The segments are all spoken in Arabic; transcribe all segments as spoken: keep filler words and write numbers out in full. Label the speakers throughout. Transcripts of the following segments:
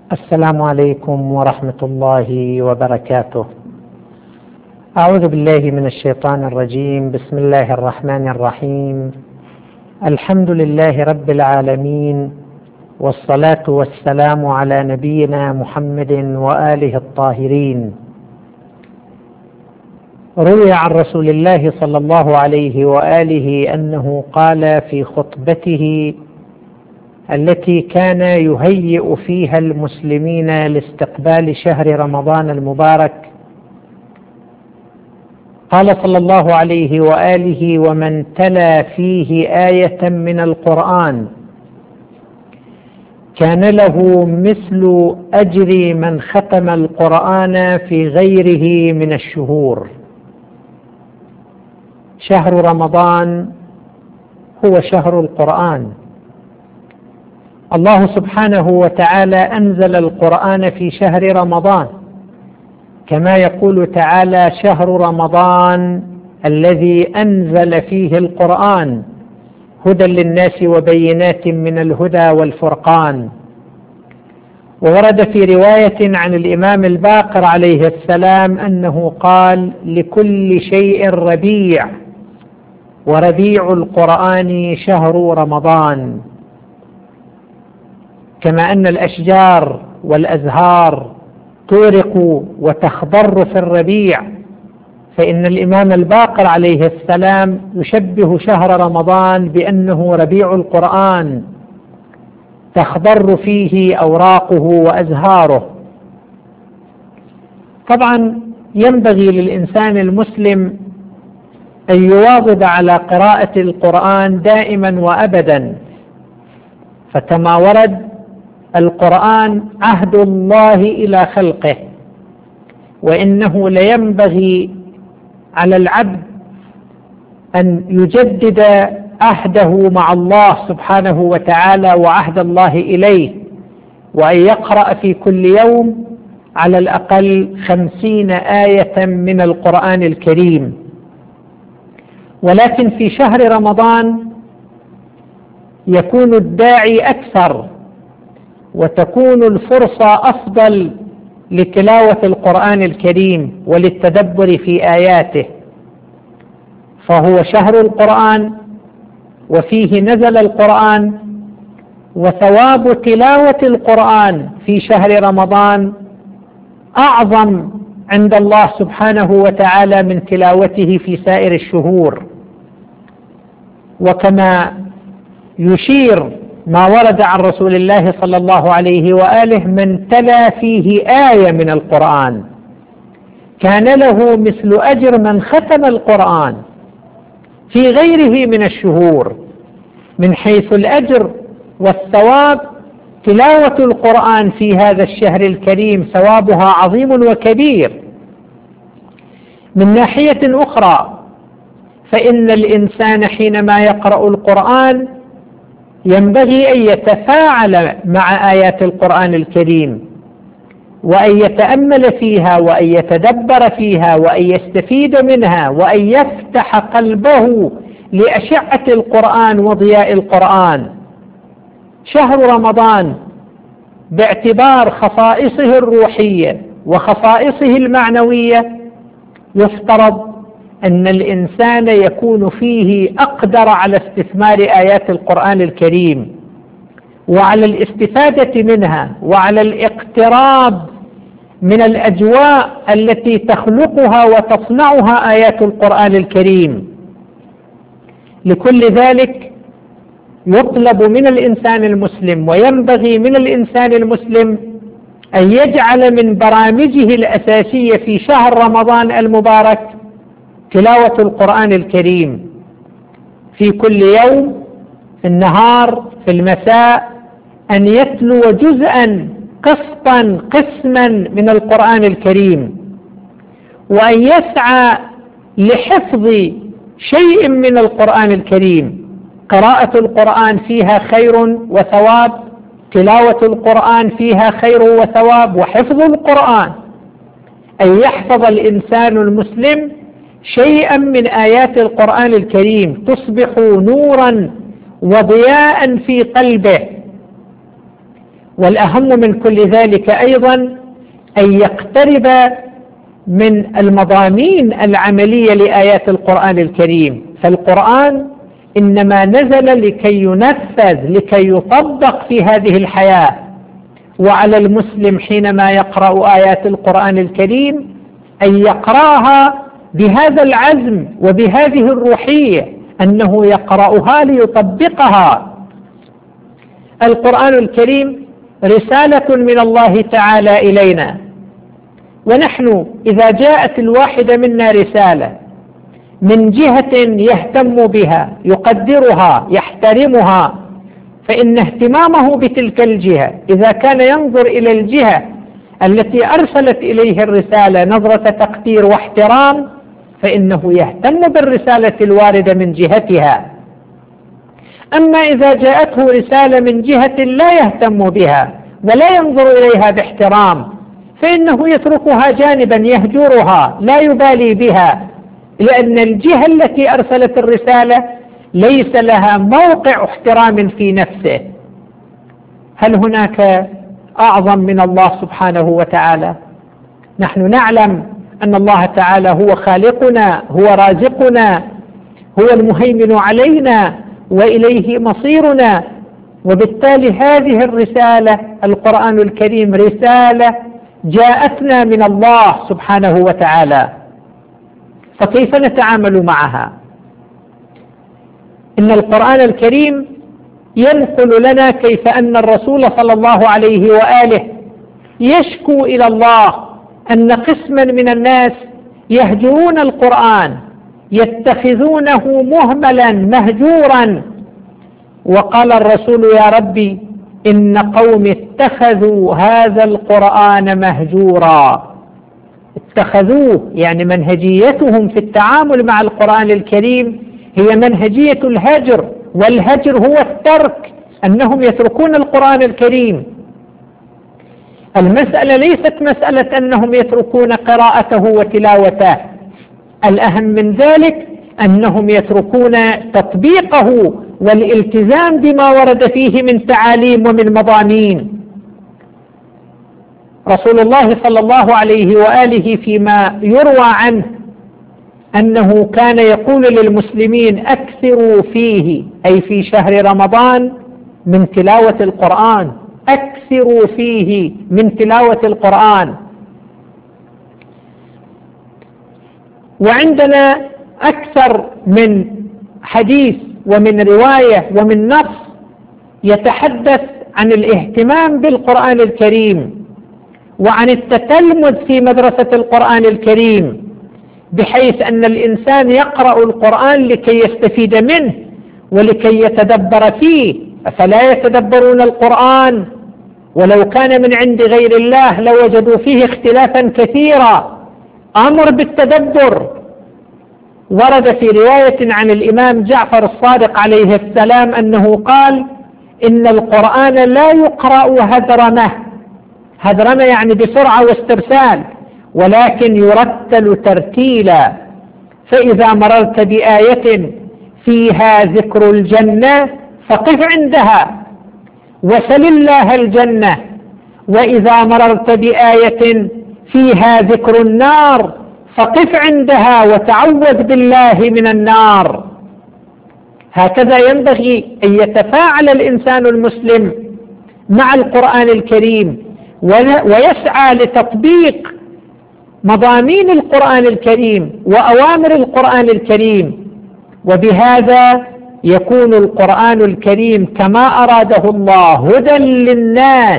Speaker 1: السلام عليكم ورحمة الله وبركاته. أعوذ بالله من الشيطان الرجيم. بسم الله الرحمن الرحيم. الحمد لله رب العالمين، والصلاة والسلام على نبينا محمد وآله الطاهرين. روي عن رسول الله صلى الله عليه وآله أنه قال في خطبته التي كان يهيئ فيها المسلمين لاستقبال شهر رمضان المبارك، قال صلى الله عليه وآله: ومن تلا فيه آية من القرآن كان له مثل أجر من ختم القرآن في غيره من الشهور. شهر رمضان هو شهر القرآن. الله سبحانه وتعالى أنزل القرآن في شهر رمضان، كما يقول تعالى: شهر رمضان الذي أنزل فيه القرآن هدى للناس وبينات من الهدى والفرقان. وورد في رواية عن الإمام الباقر عليه السلام أنه قال: لكل شيء ربيع، وربيع القرآن شهر رمضان. كما أن الأشجار والأزهار تورق وتخضر في الربيع، فإن الإمام الباقر عليه السلام يشبه شهر رمضان بأنه ربيع القرآن، تخضر فيه أوراقه وأزهاره. طبعا ينبغي للإنسان المسلم أن يواظب على قراءة القرآن دائما وأبدا، فكما ورد: القرآن عهد الله إلى خلقه، وإنه لينبغي على العبد أن يجدد عهده مع الله سبحانه وتعالى وعهد الله إليه، وأن يقرأ في كل يوم على الأقل خمسين آية من القرآن الكريم. ولكن في شهر رمضان يكون الداعي أكثر، وتكون الفرصة أفضل لتلاوة القرآن الكريم وللتدبر في آياته، فهو شهر القرآن وفيه نزل القرآن، وثواب تلاوة القرآن في شهر رمضان أعظم عند الله سبحانه وتعالى من تلاوته في سائر الشهور. وكما يشير ما ورد عن رسول الله صلى الله عليه وآله: من تلا فيه آية من القرآن كان له مثل أجر من ختم القرآن في غيره من الشهور. من حيث الأجر والثواب، تلاوة القرآن في هذا الشهر الكريم ثوابها عظيم وكبير. من ناحية أخرى، فإن الإنسان حينما يقرأ القرآن ينبغي أن يتفاعل مع آيات القرآن الكريم، وأن يتأمل فيها، وأن يتدبر فيها، وأن يستفيد منها، وأن يفتح قلبه لأشعة القرآن وضياء القرآن. شهر رمضان باعتبار خصائصه الروحية وخصائصه المعنوية يفترض أن الإنسان يكون فيه أقدر على استثمار آيات القرآن الكريم، وعلى الاستفادة منها، وعلى الاقتراب من الأجواء التي تخلقها وتصنعها آيات القرآن الكريم. لكل ذلك يطلب من الإنسان المسلم، وينبغي من الإنسان المسلم أن يجعل من برامجه الأساسية في شهر رمضان المبارك تلاوة القرآن الكريم في كل يوم، في النهار، في المساء، أن يتلو جزءا قسطا قسما من القرآن الكريم، وأن يسعى لحفظ شيء من القرآن الكريم. قراءة القرآن فيها خير وثواب، تلاوة القرآن فيها خير وثواب، وحفظ القرآن أن يحفظ الإنسان المسلم شيئا من آيات القرآن الكريم تصبح نورا وضياء في قلبه، والأهم من كل ذلك أيضا أن يقترب من المضامين العملية لآيات القرآن الكريم. فالقرآن إنما نزل لكي ينفذ، لكي يطبق في هذه الحياة. وعلى المسلم حينما يقرأ آيات القرآن الكريم أن يقرأها بهذا العزم وبهذه الروحية، أنه يقرأها ليطبقها. القرآن الكريم رسالة من الله تعالى إلينا، ونحن إذا جاءت الواحدة منا رسالة من جهة يهتم بها، يقدرها، يحترمها، فإن اهتمامه بتلك الجهة إذا كان ينظر إلى الجهة التي أرسلت إليه الرسالة نظرة تقدير واحترام، فإنه يهتم بالرسالة الواردة من جهتها. أما إذا جاءته رسالة من جهة لا يهتم بها ولا ينظر إليها باحترام، فإنه يتركها جانبا، يهجرها، لا يبالي بها، لأن الجهة التي أرسلت الرسالة ليس لها موقع احترام في نفسه. هل هناك أعظم من الله سبحانه وتعالى؟ نحن نعلم أن الله تعالى هو خالقنا، هو رازقنا، هو المهيمن علينا، وإليه مصيرنا. وبالتالي هذه الرسالة القرآن الكريم رسالة جاءتنا من الله سبحانه وتعالى، فكيف نتعامل معها؟ إن القرآن الكريم ينقل لنا كيف أن الرسول صلى الله عليه وآله يشكو إلى الله أن قسما من الناس يهجرون القرآن، يتخذونه مهملا مهجورا. وقال الرسول: يا ربي إن قوم اتخذوا هذا القرآن مهجورا. اتخذوه يعني منهجيتهم في التعامل مع القرآن الكريم هي منهجية الهجر، والهجر هو الترك، أنهم يتركون القرآن الكريم. المسألة ليست مسألة أنهم يتركون قراءته وتلاوته، الأهم من ذلك أنهم يتركون تطبيقه والالتزام بما ورد فيه من تعاليم ومن مضامين. رسول الله صلى الله عليه وآله فيما يروى عنه أنه كان يقول للمسلمين: أكثروا فيه، أي في شهر رمضان، من تلاوة القرآن، أكثروا فيه من تلاوة القرآن. وعندنا أكثر من حديث ومن رواية ومن نص يتحدث عن الاهتمام بالقرآن الكريم وعن التتلمذ في مدرسة القرآن الكريم، بحيث أن الإنسان يقرأ القرآن لكي يستفيد منه ولكي يتدبر فيه، فلا يتدبرون القرآن، ولو كان من عند غير الله لوجدوا فيه اختلافا كثيرا. أمر بالتدبر ورد في رواية عن الإمام جعفر الصادق عليه السلام أنه قال: إن القرآن لا يقرأ هدرمه، هدرمه يعني بسرعة واسترسال، ولكن يرتل ترتيلا. فإذا مررت بآية فيها ذكر الجنة فقف عندها وسل الله الجنة، وإذا مررت بآية فيها ذكر النار فقف عندها وتعوذ بالله من النار. هكذا ينبغي أن يتفاعل الإنسان المسلم مع القرآن الكريم ويسعى لتطبيق مضامين القرآن الكريم وأوامر القرآن الكريم، وبهذا يكون القرآن الكريم كما أراده الله هدى للناس.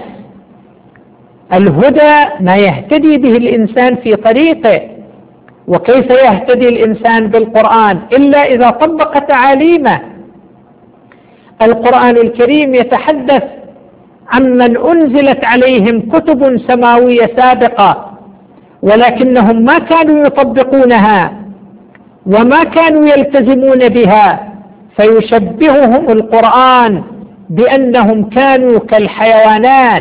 Speaker 1: الهدى ما يهتدي به الإنسان في طريقه، وكيف يهتدي الإنسان بالقرآن إلا إذا طبق تعاليمه. القرآن الكريم يتحدث عمن أنزلت عليهم كتب سماوية سابقة ولكنهم ما كانوا يطبقونها وما كانوا يلتزمون بها، فيشبههم القرآن بأنهم كانوا كالحيوانات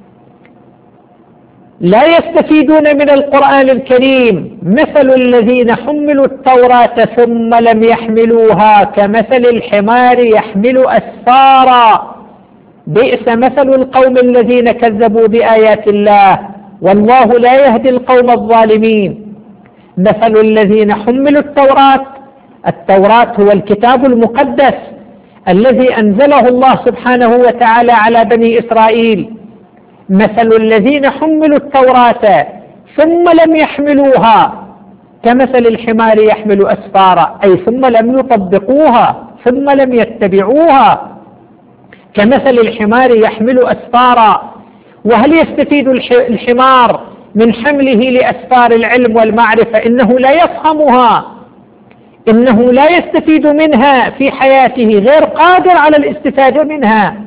Speaker 1: لا يستفيدون من القرآن الكريم. مثل الذين حملوا التوراة ثم لم يحملوها كمثل الحمار يحمل أسفارا. بئس مثل القوم الذين كذبوا بآيات الله والله لا يهدي القوم الظالمين. مثل الذين حملوا التوراة، التوراة هو الكتاب المقدس الذي أنزله الله سبحانه وتعالى على بني إسرائيل. مثل الذين حملوا التوراة ثم لم يحملوها كمثل الحمار يحمل أسفارا، أي ثم لم يطبقوها ثم لم يتبعوها، كمثل الحمار يحمل أسفارا. وهل يستفيد الحمار من حمله لأسفار العلم والمعرفة؟ إنه لا يفهمها، إنه لا يستفيد منها في حياته، غير قادر على الاستفادة منها.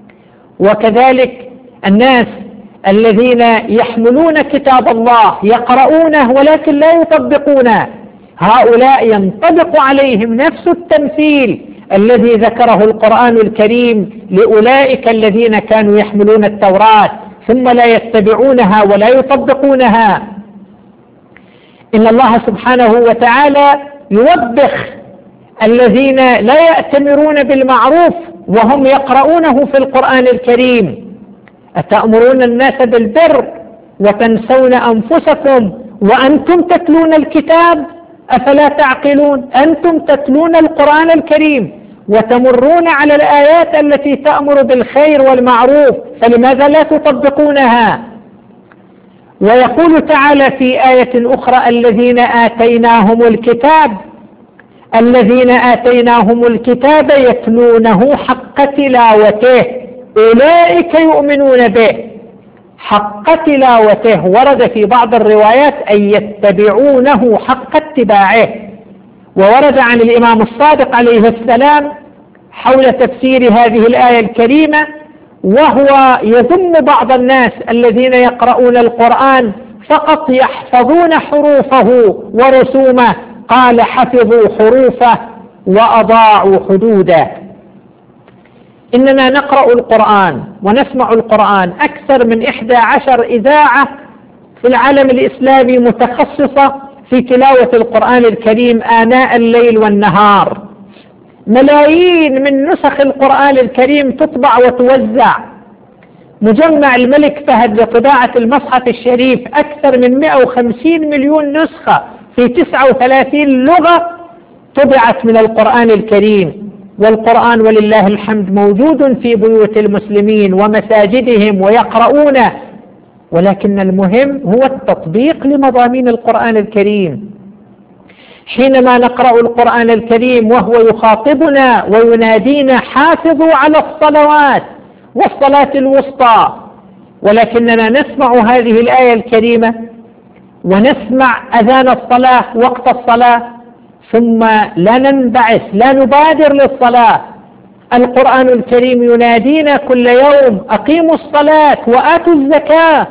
Speaker 1: وكذلك الناس الذين يحملون كتاب الله يقرؤونه ولكن لا يطبقونه، هؤلاء ينطبق عليهم نفس التمثيل الذي ذكره القرآن الكريم لأولئك الذين كانوا يحملون التوراة ثم لا يتبعونها ولا يطبقونها. إن الله سبحانه وتعالى يوبخ الذين لا يأتمرون بالمعروف وهم يقرؤونه في القرآن الكريم. أتأمرون الناس بالبر وتنسون أنفسكم وأنتم تتلون الكتاب أفلا تعقلون؟ أنتم تتلون القرآن الكريم وتمرون على الآيات التي تأمر بالخير والمعروف، فلماذا لا تطبقونها؟ ويقول تعالى في آية أخرى: الذين آتيناهم الكتاب الذين آتيناهم الكتاب يتلونه حق تلاوته أولئك يؤمنون به. حق تلاوته ورد في بعض الروايات أن يتبعونه حق اتباعه. وورد عن الإمام الصادق عليه السلام حول تفسير هذه الآية الكريمة وهو يذم بعض الناس الذين يقرؤون القرآن فقط يحفظون حروفه ورسومه، قال: حفظوا حروفه وأضاعوا حدوده. إننا نقرأ القرآن ونسمع القرآن. أكثر من إحدى عشر إذاعة في العالم الإسلامي متخصصة في تلاوة القرآن الكريم آناء الليل والنهار. ملايين من نسخ القرآن الكريم تطبع وتوزع. مجمع الملك فهد لطباعة المصحف الشريف أكثر من مئة وخمسين مليون نسخة في تسعة وثلاثين لغة طبعت من القرآن الكريم. والقرآن ولله الحمد موجود في بيوت المسلمين ومساجدهم ويقرؤونه، ولكن المهم هو التطبيق لمضامين القرآن الكريم. حينما نقرأ القرآن الكريم وهو يخاطبنا وينادينا: حافظوا على الصلوات والصلاة الوسطى، ولكننا نسمع هذه الآية الكريمة ونسمع أذان الصلاة وقت الصلاة ثم لا ننبعث، لا نبادر للصلاة. القرآن الكريم ينادينا كل يوم: أقيموا الصلاة وآتوا الزكاة،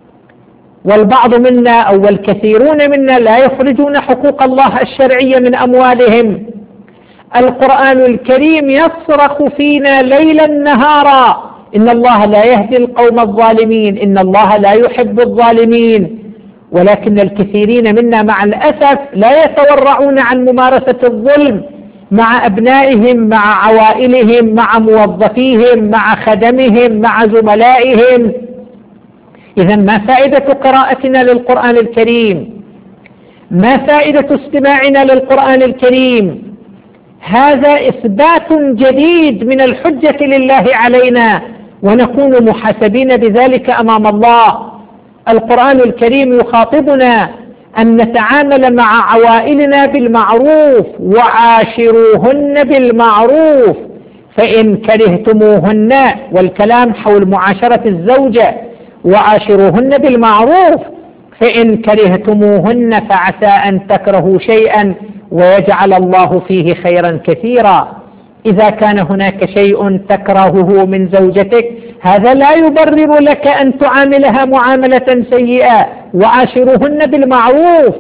Speaker 1: والبعض منا أو الكثيرون منا لا يخرجون حقوق الله الشرعية من أموالهم. القرآن الكريم يصرخ فينا ليلا نهارا: إن الله لا يهدي القوم الظالمين، إن الله لا يحب الظالمين. ولكن الكثيرين منا مع الأسف لا يتورعون عن ممارسة الظلم مع أبنائهم، مع عوائلهم، مع موظفيهم، مع خدمهم، مع زملائهم. إذن ما فائدة قراءتنا للقرآن الكريم؟ ما فائدة استماعنا للقرآن الكريم؟ هذا إثبات جديد من الحجة لله علينا، ونكون محاسبين بذلك أمام الله. القرآن الكريم يخاطبنا أن نتعامل مع عوائلنا بالمعروف: وعاشروهن بالمعروف فإن كرهتموهن، والكلام حول معاشرة الزوجة. وعاشروهن بالمعروف فإن كرهتموهن فعسى أن تكرهوا شيئا ويجعل الله فيه خيرا كثيرا. إذا كان هناك شيء تكرهه من زوجتك هذا لا يبرر لك أن تعاملها معاملة سيئة. وعاشروهن بالمعروف.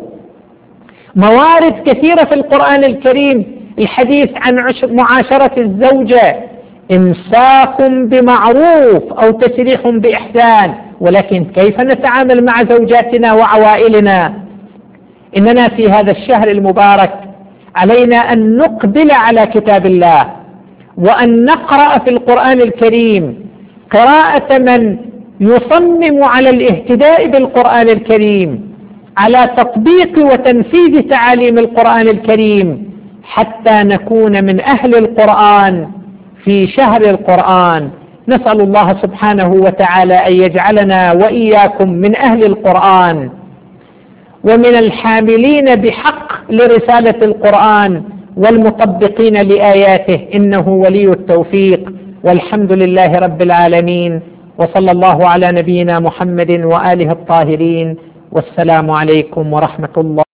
Speaker 1: موارد كثيرة في القرآن الكريم الحديث عن معاشرة الزوجة: إمساك بمعروف أو تسريح بإحسان. ولكن كيف نتعامل مع زوجاتنا وعوائلنا؟ إننا في هذا الشهر المبارك علينا أن نقبل على كتاب الله وأن نقرأ في القرآن الكريم قراءة من يصمم على الاهتداء بالقرآن الكريم، على تطبيق وتنفيذ تعاليم القرآن الكريم، حتى نكون من أهل القرآن في شهر القرآن. نسأل الله سبحانه وتعالى أن يجعلنا وإياكم من أهل القرآن ومن الحاملين بحق لرسالة القرآن والمطبقين لآياته، إنه ولي التوفيق. والحمد لله رب العالمين، وصلى الله على نبينا محمد وآله الطاهرين، والسلام عليكم ورحمة الله.